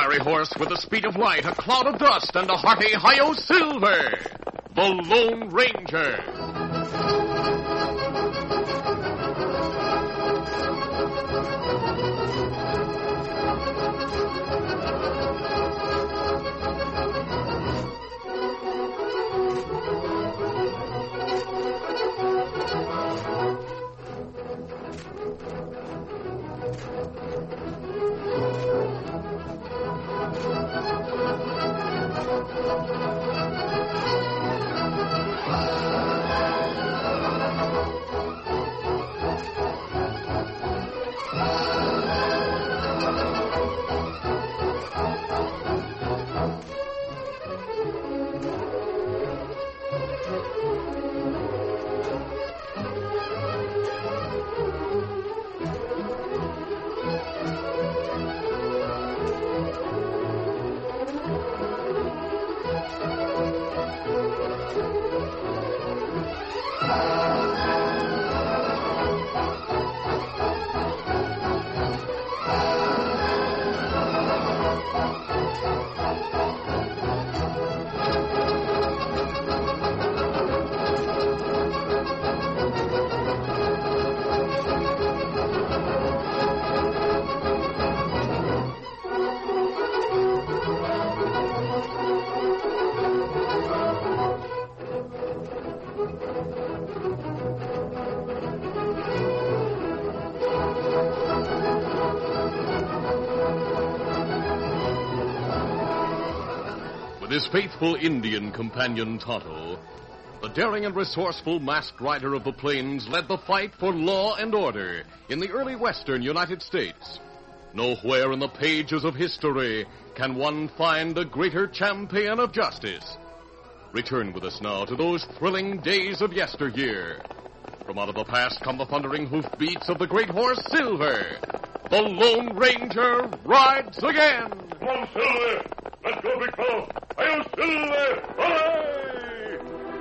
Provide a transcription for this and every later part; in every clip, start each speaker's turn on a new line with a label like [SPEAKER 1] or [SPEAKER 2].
[SPEAKER 1] fiery horse with the speed of light, a cloud of dust, and a hearty hi-yo Silver, the Lone Ranger. With his faithful Indian companion Tonto, the daring and resourceful masked rider of the plains led the fight for law and order in the early western United States. Nowhere in the pages of history can one find a greater champion of justice. Return with us now to those thrilling days of yesteryear. From out of the past come the thundering hoofbeats of the great horse Silver. The Lone Ranger rides again.
[SPEAKER 2] Come on, Silver. Let's go, big fellow. Hi-yo, Silver. Hooray!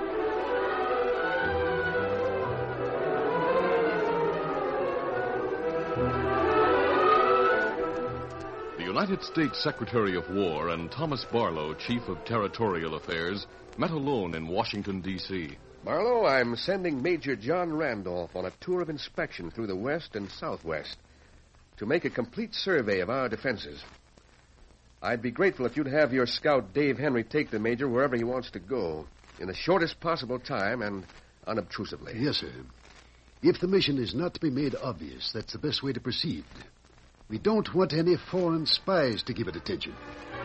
[SPEAKER 1] The United States Secretary of War and Thomas Barlow, Chief of Territorial Affairs, met alone in Washington, D.C.
[SPEAKER 3] Barlow, I'm sending Major John Randolph on a tour of inspection through the West and Southwest to make a complete survey of our defenses. I'd be grateful if you'd have your scout Dave Henry take the Major wherever he wants to go, in the shortest possible time and unobtrusively.
[SPEAKER 4] Yes, sir. If the mission is not to be made obvious, that's the best way to proceed. We don't want any foreign spies to give it attention.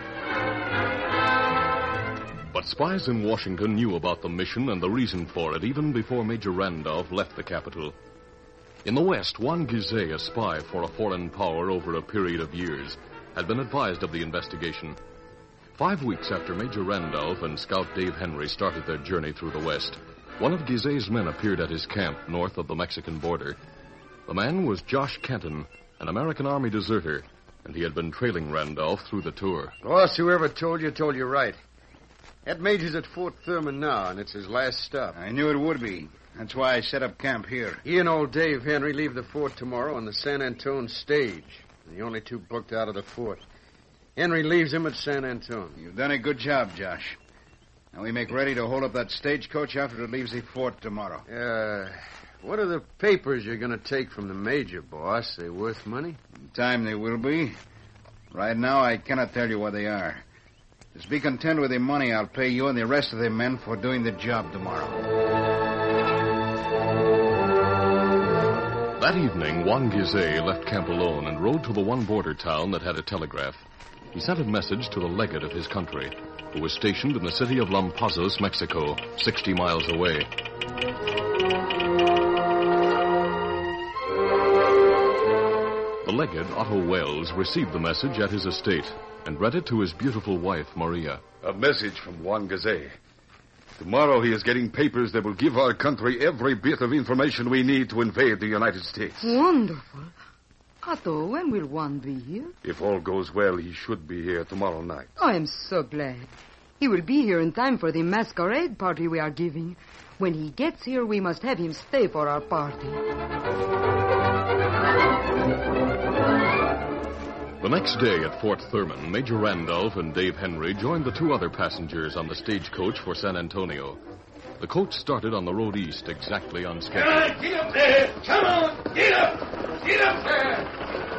[SPEAKER 1] But spies in Washington knew about the mission and the reason for it even before Major Randolph left the capital. In the West, Juan Gizet, a spy for a foreign power over a period of years, had been advised of the investigation. 5 weeks after Major Randolph and Scout Dave Henry started their journey through the West, one of Gizet's men appeared at his camp north of the Mexican border. The man was Josh Kenton, an American Army deserter, and he had been trailing Randolph through the tour.
[SPEAKER 5] Boss, whoever told you right. That Major's at Fort Thurman now, and it's his last stop.
[SPEAKER 6] I knew it would be. That's why I set up camp here.
[SPEAKER 5] He and old Dave Henry leave the fort tomorrow on the San Antone stage. The only two booked out of the fort. Henry leaves him at San Antone.
[SPEAKER 6] You've done a good job, Josh. Now we make ready to hold up that stagecoach after it leaves the fort tomorrow.
[SPEAKER 5] What are the papers you're going to take from the Major, boss? They worth money?
[SPEAKER 6] In time they will be. Right now, I cannot tell you what they are. Just be content with the money I'll pay you and the rest of the men for doing the job tomorrow.
[SPEAKER 1] That evening, Juan Gizet left camp alone and rode to the one border town that had a telegraph. He sent a message to the legate of his country, who was stationed in the city of Lampazos, Mexico, 60 miles away. The legate, Otto Wells, received the message at his estate and read it to his beautiful wife, Maria.
[SPEAKER 2] A message from Juan Gizet. Tomorrow he is getting papers that will give our country every bit of information we need to invade the United States.
[SPEAKER 7] Wonderful. Otto, when will Juan be here?
[SPEAKER 2] If all goes well, he should be here tomorrow night.
[SPEAKER 7] I am so glad. He will be here in time for the masquerade party we are giving. When he gets here, we must have him stay for our party.
[SPEAKER 1] The The next day at Fort Thurman, Major Randolph and Dave Henry joined the two other passengers on the stagecoach for San Antonio. The coach started on the road east exactly on schedule.
[SPEAKER 8] Get up there! Come on! Get up! Get up there!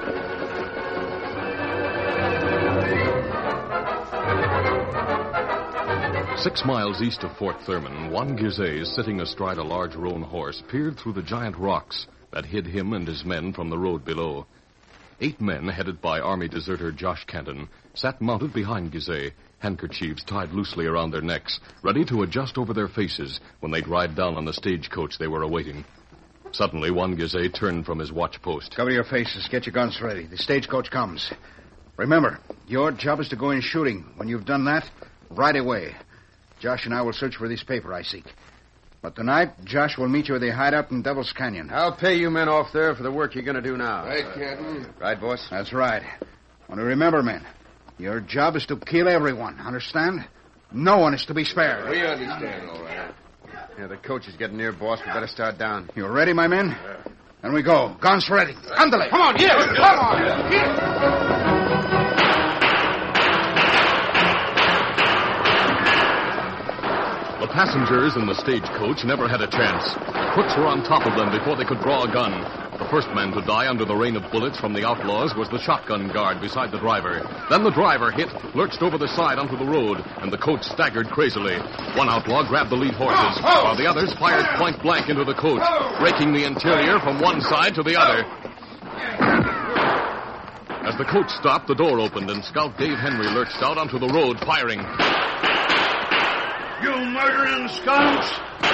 [SPEAKER 1] 6 miles east of Fort Thurman, Juan Gizet, sitting astride a large roan horse, peered through the giant rocks that hid him and his men from the road below. 8 men, headed by Army deserter Josh Canton, sat mounted behind Gizet, handkerchiefs tied loosely around their necks, ready to adjust over their faces when they'd ride down on the stagecoach they were awaiting. Suddenly, Juan Gizet turned from his watch post.
[SPEAKER 6] Cover your faces. Get your guns ready. The stagecoach comes. Remember, your job is to go in shooting. When you've done that, right away. Josh and I will search for this paper I seek. But tonight, Josh will meet you at the hideout in Devil's Canyon.
[SPEAKER 5] I'll pay you men off there for the work you're going to do now.
[SPEAKER 3] Right, Captain.
[SPEAKER 5] Right, boss?
[SPEAKER 6] That's right. Only remember, men, your job is to kill everyone. Understand? No one is to be spared.
[SPEAKER 3] We understand, all right.
[SPEAKER 5] Yeah, the coach is getting near, boss. We better start down.
[SPEAKER 6] You ready, my men? Then we go. Guns ready. Andale. Come on, here. Come on. Here.
[SPEAKER 1] The passengers in the stagecoach never had a chance. Crooks were on top of them before they could draw a gun. The first man to die under the rain of bullets from the outlaws was the shotgun guard beside the driver. Then the driver hit, lurched over the side onto the road, and the coach staggered crazily. One outlaw grabbed the lead horses, while the others fired point blank into the coach, breaking the interior from one side to the other. As the coach stopped, the door opened, and Scout Dave Henry lurched out onto the road, firing.
[SPEAKER 8] You murdering scouts!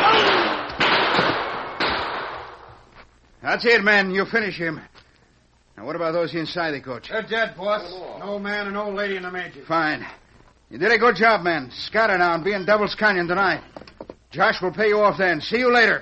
[SPEAKER 6] That's it, men. You finish him. Now, what about those inside the coach?
[SPEAKER 5] They're dead, boss. No man and old lady in the major.
[SPEAKER 6] Fine. You did a good job, men. Scatter now and be in Devil's Canyon tonight. Josh will pay you off then. See you later.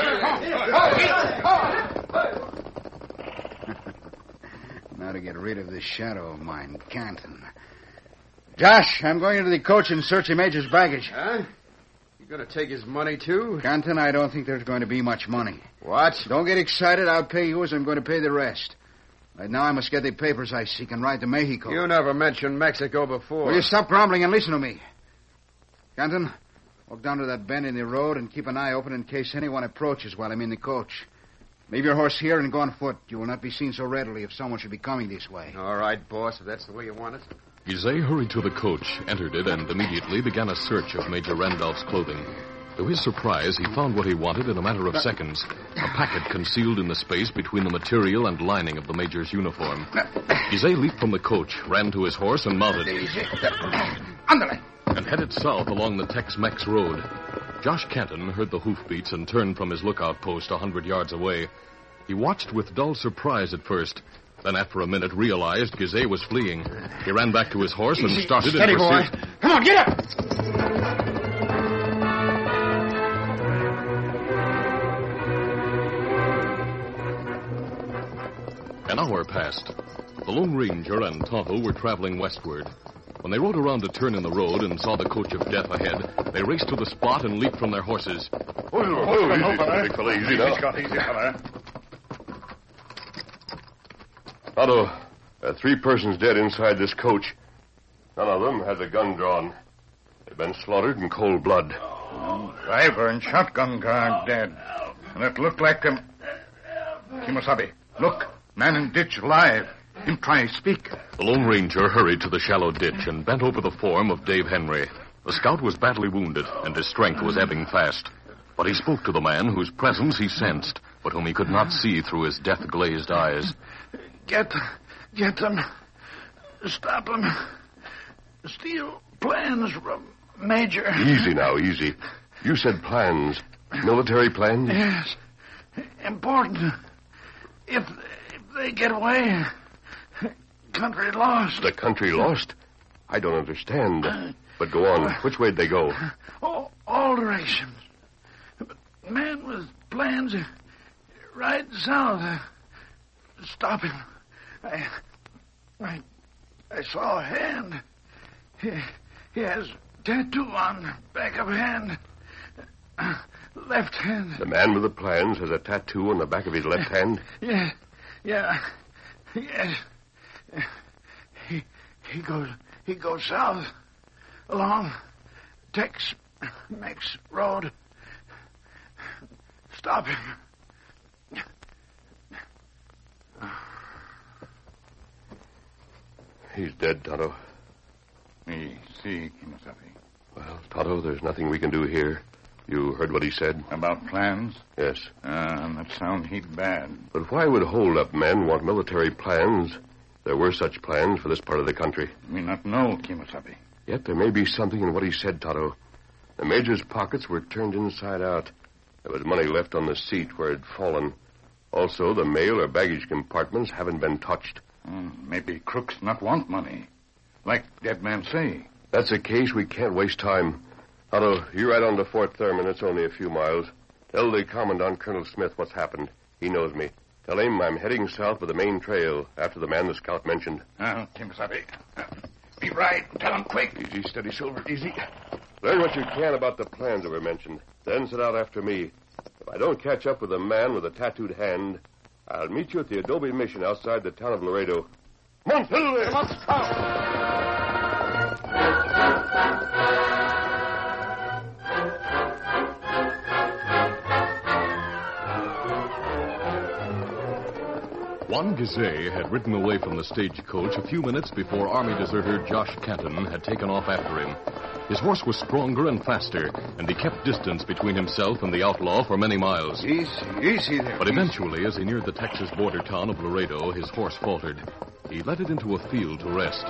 [SPEAKER 6] Now to get rid of this shadow of mine, Canton. Josh, I'm going into the coach and search the major's baggage.
[SPEAKER 5] Huh? You going to take his money, too?
[SPEAKER 6] Canton, I don't think there's going to be much money.
[SPEAKER 5] What?
[SPEAKER 6] Don't get excited. I'll pay you as I'm going to pay the rest. Right now, I must get the papers I seek and ride to Mexico.
[SPEAKER 5] You never mentioned Mexico before.
[SPEAKER 6] Will you stop grumbling and listen to me? Canton, walk down to that bend in the road and keep an eye open in case anyone approaches while I'm in the coach. Leave your horse here and go on foot. You will not be seen so readily if someone should be coming this way.
[SPEAKER 5] All right, boss, if that's the way you want it.
[SPEAKER 1] Gizet hurried to the coach, entered it, and immediately began a search of Major Randolph's clothing. To his surprise, he found what he wanted in a matter of seconds. A packet concealed in the space between the material and lining of the major's uniform. Gizet leaped from the coach, ran to his horse, and mounted.
[SPEAKER 6] Andale!
[SPEAKER 1] And headed south along the Tex-Mex road. Josh Canton heard the hoofbeats and turned from his lookout post 100 yards away. He watched with dull surprise at first. Then, after a minute, realized Gizet was fleeing. He ran back to his horse and started in pursuit.
[SPEAKER 6] Boy. Come on, get up!
[SPEAKER 1] An hour passed. The Lone Ranger and Tonto were traveling westward. When they rode around a turn in the road and saw the coach of death ahead, they raced to the spot and leaped from their horses.
[SPEAKER 2] Easy, big fella, easy now.
[SPEAKER 8] Easy, fella.
[SPEAKER 9] Tonto, there are 3 persons dead inside this coach. None of them has a gun drawn. They've been slaughtered in cold blood.
[SPEAKER 8] Driver and shotgun guard dead. And it looked like them. Kimosabe, look. Man in ditch alive. Him try speak.
[SPEAKER 1] The Lone Ranger hurried to the shallow ditch and bent over the form of Dave Henry. The scout was badly wounded, and his strength was ebbing fast. But he spoke to the man whose presence he sensed, but whom he could not see through his death-glazed eyes.
[SPEAKER 8] Get them. Stop them. Steal plans from Major.
[SPEAKER 9] Easy now, easy. You said plans. Military plans?
[SPEAKER 8] Yes. Important. If they get away, country lost.
[SPEAKER 9] The country lost? I don't understand. But go on. Which way'd they go?
[SPEAKER 8] All directions. But man with plans right south. Stop him. I saw a hand. He has tattoo on back of hand. Left hand.
[SPEAKER 9] The man with the plans has a tattoo on the back of his left hand?
[SPEAKER 8] Yeah. Yes. He goes south along Tex-Mex Road. Stop him.
[SPEAKER 9] He's dead, Tonto.
[SPEAKER 8] Me see, Kimasabi.
[SPEAKER 9] Well, Tonto, there's nothing we can do here. You heard what he said?
[SPEAKER 8] About plans?
[SPEAKER 9] Yes.
[SPEAKER 8] That sound heap bad.
[SPEAKER 9] But why would hold-up men want military plans? There were such plans for this part of the country.
[SPEAKER 8] We not know, Kimasabi.
[SPEAKER 9] Yet there may be something in what he said, Tonto. The Major's pockets were turned inside out. There was money left on the seat where it had fallen. Also, the mail or baggage compartments haven't been touched.
[SPEAKER 8] Maybe crooks not want money. Like dead man say.
[SPEAKER 9] That's the case. We can't waste time. Otto, you ride on to Fort Thurman. It's only a few miles. Tell the Commandant, Colonel Smith, what's happened. He knows me. Tell him I'm heading south with the main trail after the man the scout mentioned.
[SPEAKER 8] Kimasabi. Be right. Tell him quick.
[SPEAKER 9] Easy, steady, Silver. Easy. Learn what you can about the plans that were mentioned. Then set out after me. If I don't catch up with the man with the tattooed hand, I'll meet you at the Adobe Mission outside the town of Laredo. Come on, Silver! Come on,
[SPEAKER 1] Juan Gazet had ridden away from the stagecoach a few minutes before Army deserter Josh Canton had taken off after him. His horse was stronger and faster, and he kept distance between himself and the outlaw for many miles.
[SPEAKER 6] Easy there.
[SPEAKER 1] But eventually, as he neared the Texas border town of Laredo, his horse faltered. He led it into a field to rest.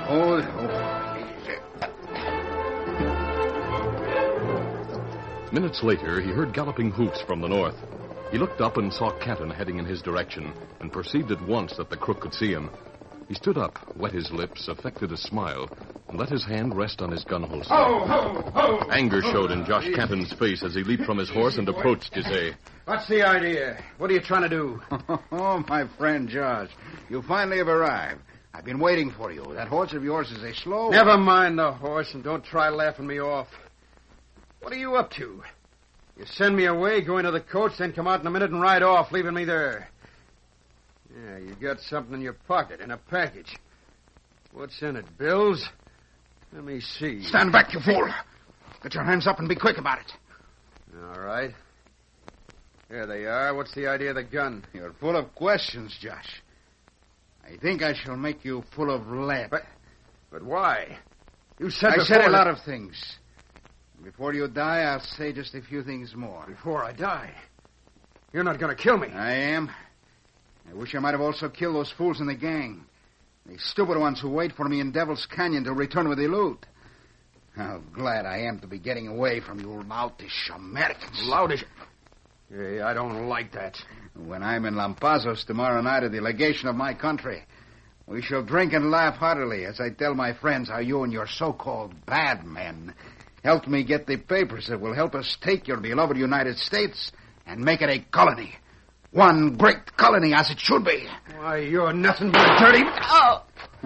[SPEAKER 1] Minutes later, he heard galloping hoofs from the north. He looked up and saw Canton heading in his direction and perceived at once that the crook could see him. He stood up, wet his lips, affected a smile, and let his hand rest on his gun holster. Anger showed in Josh Canton's face as he leaped from his horse and approached Gazet.
[SPEAKER 5] What's the idea? What are you trying to do?
[SPEAKER 6] Oh, my friend Josh, you finally have arrived. I've been waiting for you. That horse of yours is a slow...
[SPEAKER 5] Never mind the horse and don't try laughing me off. What are you up to? You send me away, go into the coach, then come out in a minute and ride off, leaving me there. Yeah, you got something in your pocket, in a package. What's in it, bills? Let me see.
[SPEAKER 6] Stand back, you fool. Get your hands up and be quick about it.
[SPEAKER 5] All right. There they are. What's the idea of the gun?
[SPEAKER 6] You're full of questions, Josh. I think I shall make you full of lead.
[SPEAKER 5] But why? You said
[SPEAKER 6] I said a lot of things. Before you die, I'll say just a few things more.
[SPEAKER 5] Before I die? You're not going to kill me.
[SPEAKER 6] I am. I wish I might have also killed those fools in the gang. The stupid ones who wait for me in Devil's Canyon to return with the loot. How glad I am to be getting away from you loutish Americans.
[SPEAKER 5] Loutish? Hey, I don't like that.
[SPEAKER 6] When I'm in Lampazos tomorrow night at the legation of my country, we shall drink and laugh heartily as I tell my friends how you and your so-called bad men helped me get the papers that will help us take your beloved United States and make it a colony. One great colony, as it should be.
[SPEAKER 5] Why, you're nothing but a dirty... Oh!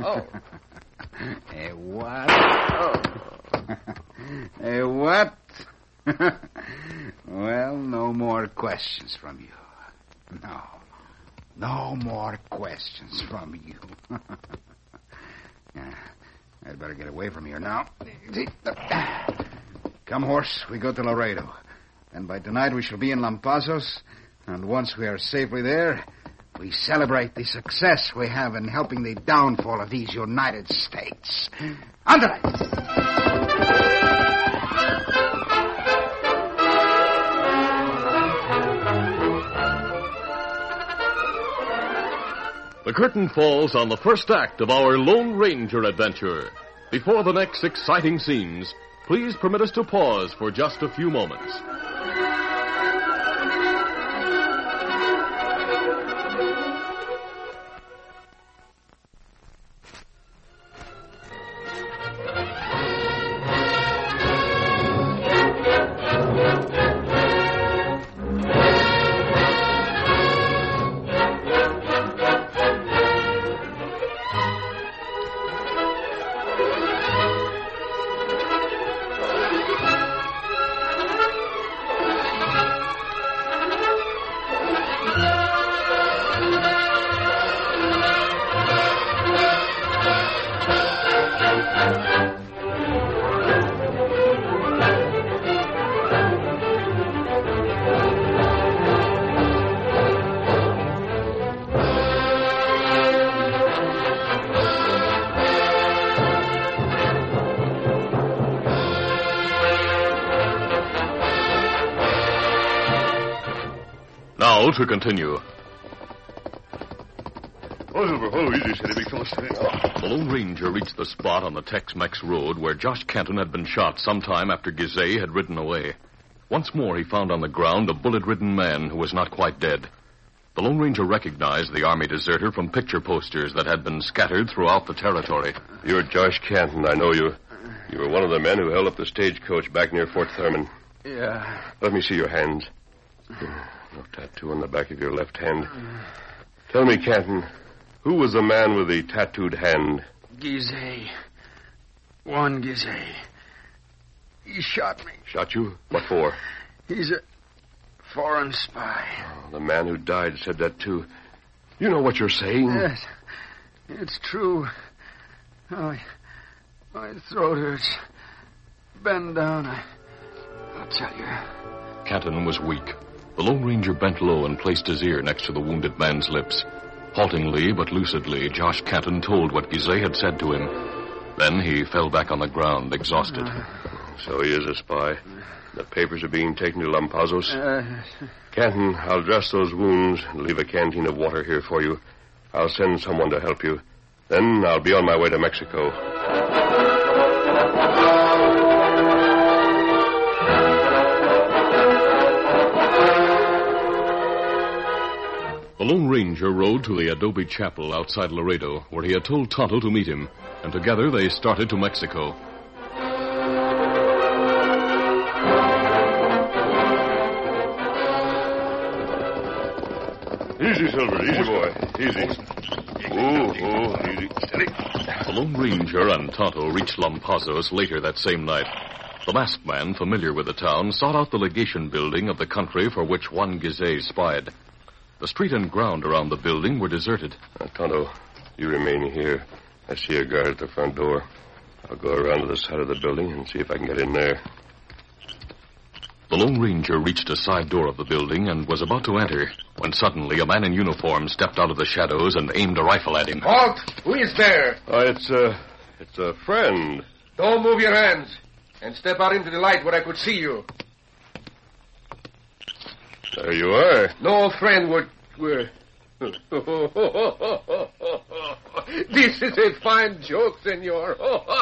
[SPEAKER 6] A what? A what? Well, no more questions from you. No more questions from you. I'd better get away from here now. Come, horse. We go to Laredo. And by tonight we shall be in Lampazos. And once we are safely there, we celebrate the success we have in helping the downfall of these United States. Andre!
[SPEAKER 1] The curtain falls on the first act of our Lone Ranger adventure. Before the next exciting scenes, please permit us to pause for just a few moments. Now to continue.
[SPEAKER 2] Easy, steady, big fella, steady.
[SPEAKER 1] The Lone Ranger reached the spot on the Tex-Mex road where Josh Canton had been shot sometime after Gizeh had ridden away. Once more, he found on the ground a bullet-ridden man who was not quite dead. The Lone Ranger recognized the Army deserter from picture posters that had been scattered throughout the territory.
[SPEAKER 9] You're Josh Canton. I know you. You were one of the men who held up the stagecoach back near Fort Thurman.
[SPEAKER 5] Yeah.
[SPEAKER 9] Let me see your hands. No tattoo on the back of your left hand. Tell me, Canton, who was the man with the tattooed hand?
[SPEAKER 5] Gizeh. Juan Gizeh. He shot me.
[SPEAKER 9] Shot you? What for?
[SPEAKER 5] He's a foreign spy.
[SPEAKER 9] Oh, the man who died said that, too. You know what you're saying?
[SPEAKER 5] Yes. It's true. Oh, my throat hurts. Bend down. I'll tell you.
[SPEAKER 1] Canton was weak. The Lone Ranger bent low and placed his ear next to the wounded man's lips. Haltingly but lucidly, Josh Canton told what Gizeh had said to him. Then he fell back on the ground, exhausted.
[SPEAKER 9] So he is a spy. The papers are being taken to Lampazos. Canton, I'll dress those wounds and leave a canteen of water here for you. I'll send someone to help you. Then I'll be on my way to Mexico.
[SPEAKER 1] The Lone Ranger rode to the adobe chapel outside Laredo, where he had told Tonto to meet him, and together they started to Mexico.
[SPEAKER 9] Easy, Silver. Easy, boy. Easy. Easy. Steady.
[SPEAKER 1] The Lone Ranger and Tonto reached Lampazos later that same night. The masked man, familiar with the town, sought out the legation building of the country for which Juan Gizeh spied. The street and ground around the building were deserted.
[SPEAKER 9] Tonto, you remain here. I see a guard at the front door. I'll go around to the side of the building and see if I can get in there.
[SPEAKER 1] The Lone Ranger reached a side door of the building and was about to enter when suddenly a man in uniform stepped out of the shadows and aimed a rifle at him.
[SPEAKER 3] Halt! Who is there?
[SPEAKER 9] It's a friend.
[SPEAKER 3] Don't move your hands. And step out into the light where I could see you.
[SPEAKER 9] There you are.
[SPEAKER 3] No friend would... This is a fine joke, senor.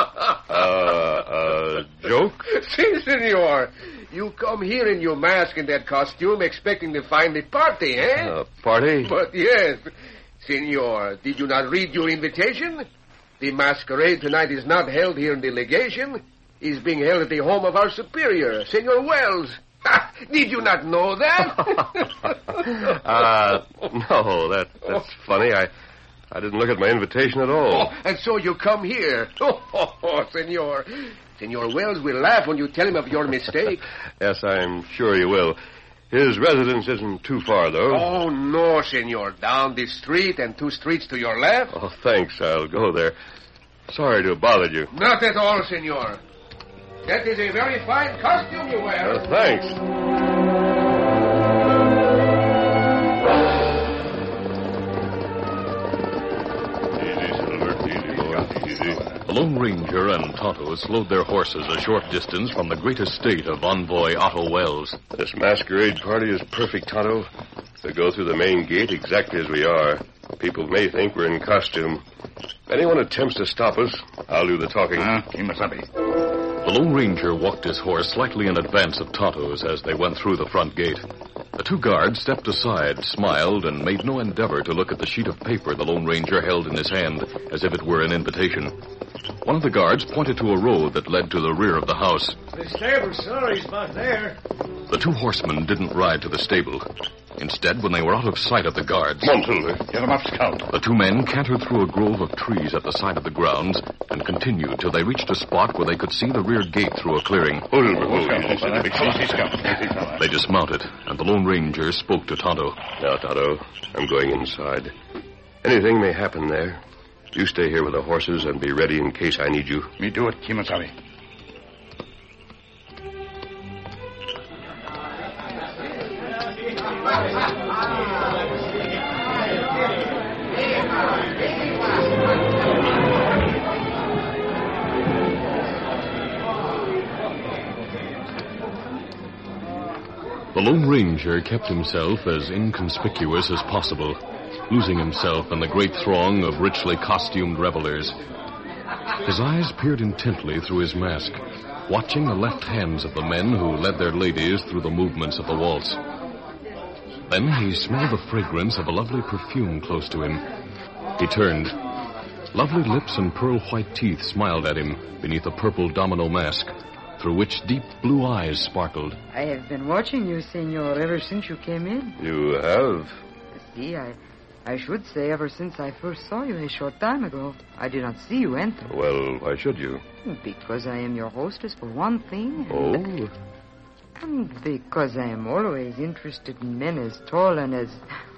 [SPEAKER 9] Joke?
[SPEAKER 3] Si, senor. You come here in your mask and that costume expecting to find a party, eh?
[SPEAKER 9] Party?
[SPEAKER 3] But yes. Senor, did you not read your invitation? The masquerade tonight is not held here in the legation. It's being held at the home of our superior, Senor Wells. Did you not know that?
[SPEAKER 9] No, that's funny. I didn't look at my invitation at all.
[SPEAKER 3] Oh, and so you come here. Senor. Senor Wells will laugh when you tell him of your mistake.
[SPEAKER 9] Yes, I'm sure he will. His residence isn't too far, though.
[SPEAKER 3] Oh, no, senor. Down this street and 2 streets to your left.
[SPEAKER 9] Oh, thanks. I'll go there. Sorry to have bothered you.
[SPEAKER 3] Not at all, senor. That is a very fine costume you wear.
[SPEAKER 9] Thanks. Easy, Silver. Easy, boy. Easy.
[SPEAKER 1] The Lone Ranger and Tonto slowed their horses a short distance from the great estate of envoy Otto Wells.
[SPEAKER 9] This masquerade party is perfect, Tonto. We go through the main gate exactly as we are. People may think we're in costume. If anyone attempts to stop us, I'll do the talking.
[SPEAKER 8] Kimasabi.
[SPEAKER 1] The Lone Ranger walked his horse slightly in advance of Tonto's as they went through the front gate. The 2 guards stepped aside, smiled, and made no endeavor to look at the sheet of paper the Lone Ranger held in his hand as if it were an invitation. One of the guards pointed to a road that led to the rear of the house.
[SPEAKER 10] The stable, sir, he's back there.
[SPEAKER 1] The 2 horsemen didn't ride to the stable. Instead, when they were out of sight of the guards...
[SPEAKER 9] Come on, Silver.
[SPEAKER 8] Get him up, Scout.
[SPEAKER 1] The 2 men cantered through a grove of trees at the side of the grounds and continued till they reached a spot where they could see the rear gate through a clearing. They dismounted, and the Lone Ranger spoke to Tonto.
[SPEAKER 9] Now, Tonto, I'm going inside. Anything may happen there. You stay here with the horses and be ready in case I need you.
[SPEAKER 8] Me do it, Kimasabi.
[SPEAKER 1] The The Lone Ranger kept himself as inconspicuous as possible, losing himself in the great throng of richly costumed revelers. His eyes peered intently through his mask, watching the left hands of the men who led their ladies through the movements of the waltz. Then he smelled the fragrance of a lovely perfume close to him. He turned. Lovely lips and pearl-white teeth smiled at him beneath a purple domino mask, through which deep blue eyes sparkled.
[SPEAKER 7] I have been watching you, senor, ever since you came in.
[SPEAKER 9] You have?
[SPEAKER 7] See, I should say ever since I first saw you a short time ago. I did not see you enter.
[SPEAKER 9] Well, why should you?
[SPEAKER 7] Because I am your hostess, for one thing. And because I am always interested in men as tall and as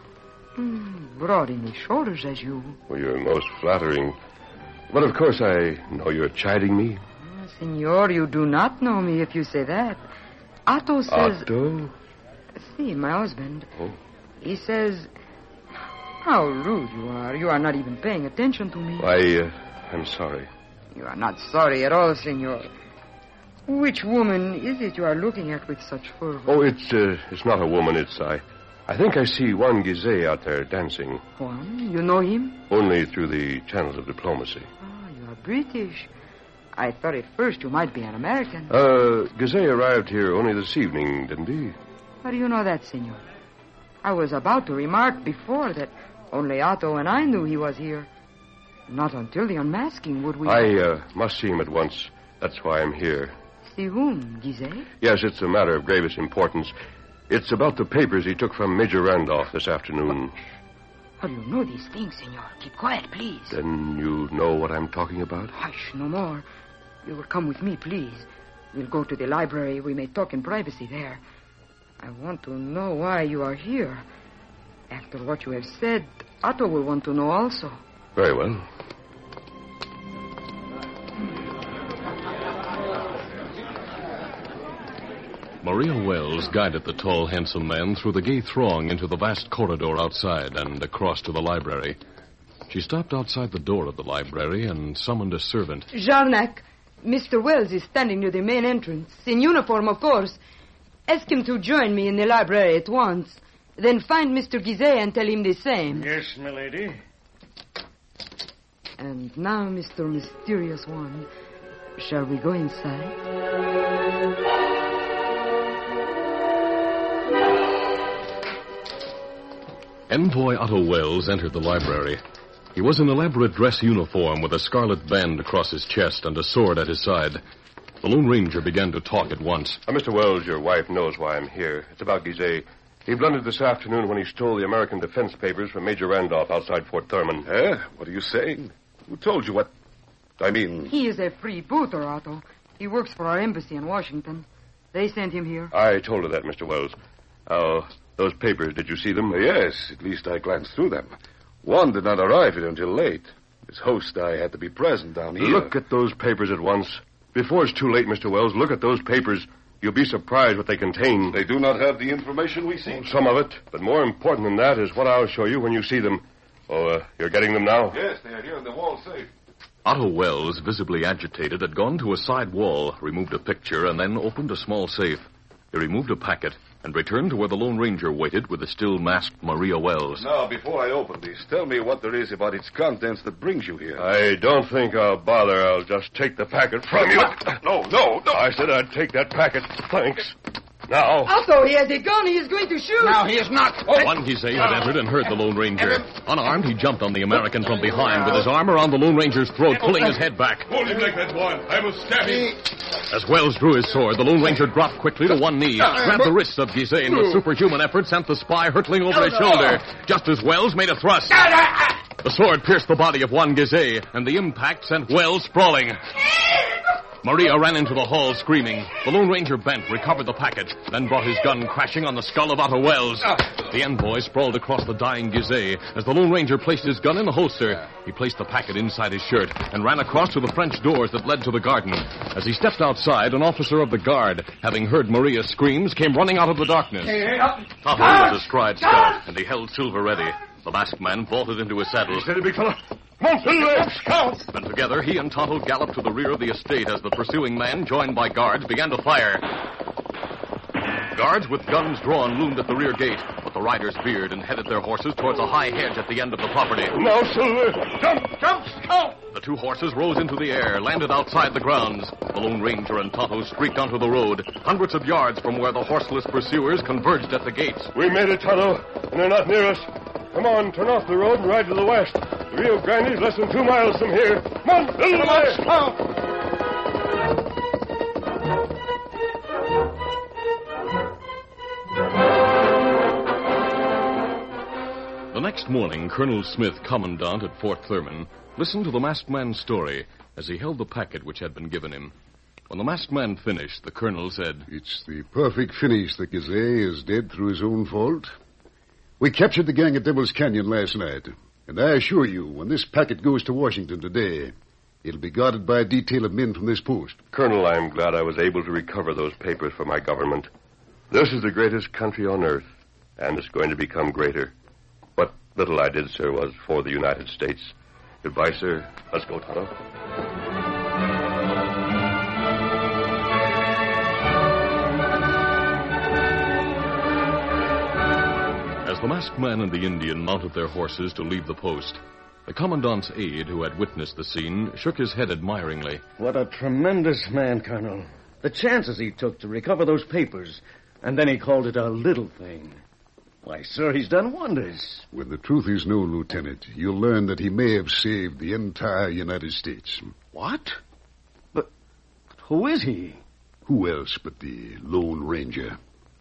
[SPEAKER 7] broad in the shoulders as you.
[SPEAKER 9] Well, you're most flattering. But of course I know you're chiding me.
[SPEAKER 7] Senor, you do not know me if you say that. Otto says...
[SPEAKER 9] Otto?
[SPEAKER 7] See, my husband. Oh. He says... How rude you are. You are not even paying attention to me.
[SPEAKER 9] I'm sorry.
[SPEAKER 7] You are not sorry at all, senor. Which woman is it you are looking at with such fervor?
[SPEAKER 9] Oh, it's not a woman. I think I see Juan Gizet out there dancing.
[SPEAKER 7] Juan? You know him?
[SPEAKER 9] Only through the channels of diplomacy.
[SPEAKER 7] Oh, you are British. I thought at first you might be an American.
[SPEAKER 9] Gizet arrived here only this evening, didn't he?
[SPEAKER 7] How do you know that, senor? I was about to remark before that only Otto and I knew he was here. Not until the unmasking would we...
[SPEAKER 9] I must see him at once. That's why I'm here.
[SPEAKER 7] See whom, Gizet?
[SPEAKER 9] Yes, it's a matter of gravest importance. It's about the papers he took from Major Randolph this afternoon.
[SPEAKER 7] How do you know these things, senor? Keep quiet, please.
[SPEAKER 9] Then you know what I'm talking about?
[SPEAKER 7] Hush, no more. You will come with me, please. We'll go to the library. We may talk in privacy there. I want to know why you are here. After what you have said, Otto will want to know also.
[SPEAKER 9] Very well.
[SPEAKER 1] Maria Wells guided the tall, handsome man through the gay throng into the vast corridor outside and across to the library. She stopped outside the door of the library and summoned a servant.
[SPEAKER 7] Jarnac, Mr. Wells is standing near the main entrance. In uniform, of course. Ask him to join me in the library at once. Then find Mr. Gizet and tell him the same.
[SPEAKER 10] Yes, milady.
[SPEAKER 7] And now, Mr. Mysterious One, shall we go inside?
[SPEAKER 1] Envoy Otto Wells entered the library. He was in elaborate dress uniform with a scarlet band across his chest and a sword at his side. The Lone Ranger began to talk at once.
[SPEAKER 9] Mr. Wells, your wife knows why I'm here. It's about Gizet. He blundered this afternoon when he stole the American defense papers from Major Randolph outside Fort Thurman.
[SPEAKER 2] What are you saying? Who told you what? I mean...
[SPEAKER 7] He is a freebooter, Otto. He works for our embassy in Washington. They sent him here.
[SPEAKER 9] I told her that, Mr. Wells. Those papers, did you see them?
[SPEAKER 2] Yes, at least I glanced through them. One did not arrive here until late. As host, I had to be present down here.
[SPEAKER 9] Look at those papers at once. Before it's too late, Mr. Wells, look at those papers. You'll be surprised what they contain.
[SPEAKER 2] They do not have the information we seek.
[SPEAKER 9] Some of it, but more important than that is what I'll show you when you see them. Oh, you're getting them now?
[SPEAKER 2] Yes, they are here in the wall safe.
[SPEAKER 1] Otto Wells, visibly agitated, had gone to a side wall, removed a picture, and then opened a small safe. He removed a packet and returned to where the Lone Ranger waited with the still masked Maria Wells.
[SPEAKER 2] Now, before I open this, tell me what there is about its contents that brings you here.
[SPEAKER 9] I don't think I'll bother. I'll just take the packet from you.
[SPEAKER 2] No.
[SPEAKER 9] I said I'd take that packet. Thanks. Now.
[SPEAKER 7] Otto, he has a gun. He is going to shoot.
[SPEAKER 5] Now, he is not.
[SPEAKER 1] Juan Gizet had entered and heard the Lone Ranger. Unarmed, he jumped on the American from behind with his arm around the Lone Ranger's throat, pulling his head back.
[SPEAKER 2] Hold him like that, Juan. I will stab him.
[SPEAKER 1] As Wells drew his sword, the Lone Ranger dropped quickly to one knee, grabbed the wrists of Gizet, and with superhuman effort sent the spy hurtling over his shoulder, just as Wells made a thrust. The sword pierced the body of Juan Gizet, and the impact sent Wells sprawling. Maria ran into the hall, screaming. The Lone Ranger bent, recovered the packet, then brought his gun crashing on the skull of Otto Wells. The envoy sprawled across the dying Gizet. As the Lone Ranger placed his gun in the holster, he placed the packet inside his shirt and ran across to the French doors that led to the garden. As he stepped outside, an officer of the guard, having heard Maria's screams, came running out of the darkness. Otto was astride Scout, and he held Silver ready. The masked man vaulted into his saddle.
[SPEAKER 2] Steady, big fella.
[SPEAKER 1] And together, he and Tonto galloped to the rear of the estate as the pursuing man, joined by guards, began to fire. Guards with guns drawn loomed at the rear gate, but the riders veered and headed their horses towards a high hedge at the end of the property.
[SPEAKER 9] Now, Silver! Jump! Scout!
[SPEAKER 1] The two horses rose into the air, landed outside the grounds. The Lone Ranger and Tonto streaked onto the road, hundreds of yards from where the horseless pursuers converged at the gates.
[SPEAKER 9] We made it, Tonto, and they're not near us. Come on, turn off the road and ride to the west. The Rio Grande is less than 2 miles from here. Come on, little way! Scout!
[SPEAKER 1] The next morning, Colonel Smith, commandant at Fort Thurman, listened to the masked man's story as he held the packet which had been given him. When the masked man finished, the colonel said,
[SPEAKER 4] "It's the perfect finish that Gazay is dead through his own fault. We captured the gang at Devil's Canyon last night, and I assure you, when this packet goes to Washington today, it'll be guarded by a detail of men from this post."
[SPEAKER 9] Colonel, I'm glad I was able to recover those papers for my government. This is the greatest country on earth, and it's going to become greater. What little I did, sir, was for the United States. Goodbye, sir. Let's go, Tonto.
[SPEAKER 1] As the masked man and the Indian mounted their horses to leave the post, the commandant's aide, who had witnessed the scene, shook his head admiringly.
[SPEAKER 10] What a tremendous man, Colonel. The chances he took to recover those papers, and then he called it a little thing. Why, sir, he's done wonders.
[SPEAKER 4] When the truth is known, Lieutenant, you'll learn that he may have saved the entire United States.
[SPEAKER 10] What? But who is he?
[SPEAKER 4] Who else but the Lone Ranger?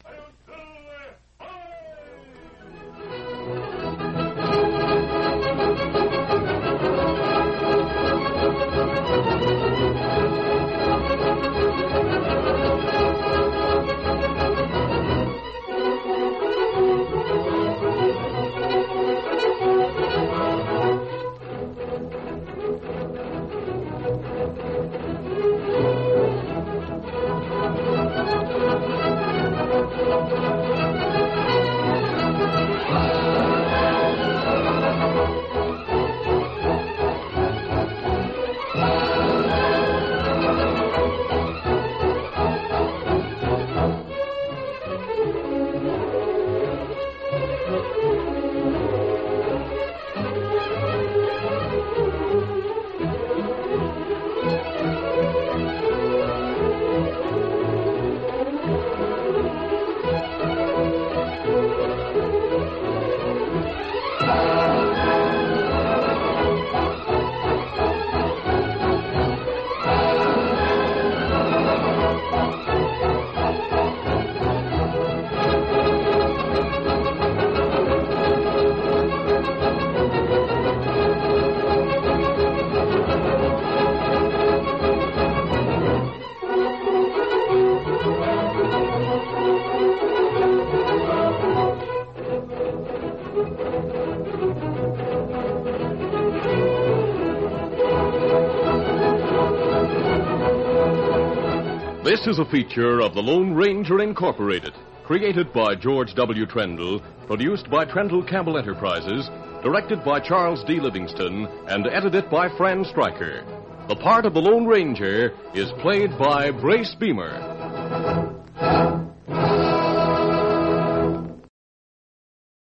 [SPEAKER 1] This is a feature of the Lone Ranger Incorporated, created by George W. Trendle, produced by Trendle Campbell Enterprises, directed by Charles D. Livingston, and edited by Fran Stryker. The part of the Lone Ranger is played by Brace Beamer.